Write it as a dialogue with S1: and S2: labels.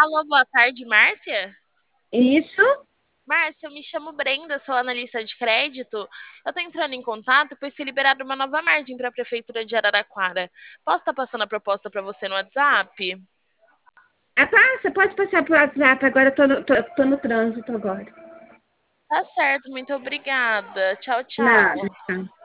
S1: Alô, boa tarde, Márcia?
S2: Isso?
S1: Márcia, eu me chamo Brenda, sou analista de crédito. Eu tô entrando em contato, pois foi liberada uma nova margem para a Prefeitura de Araraquara. Posso estar passando a proposta para você no WhatsApp?
S2: Ah, passa, pode passar pro WhatsApp. Agora eu tô no trânsito agora.
S1: Tá certo, muito obrigada. Tchau, tchau.
S2: Nada.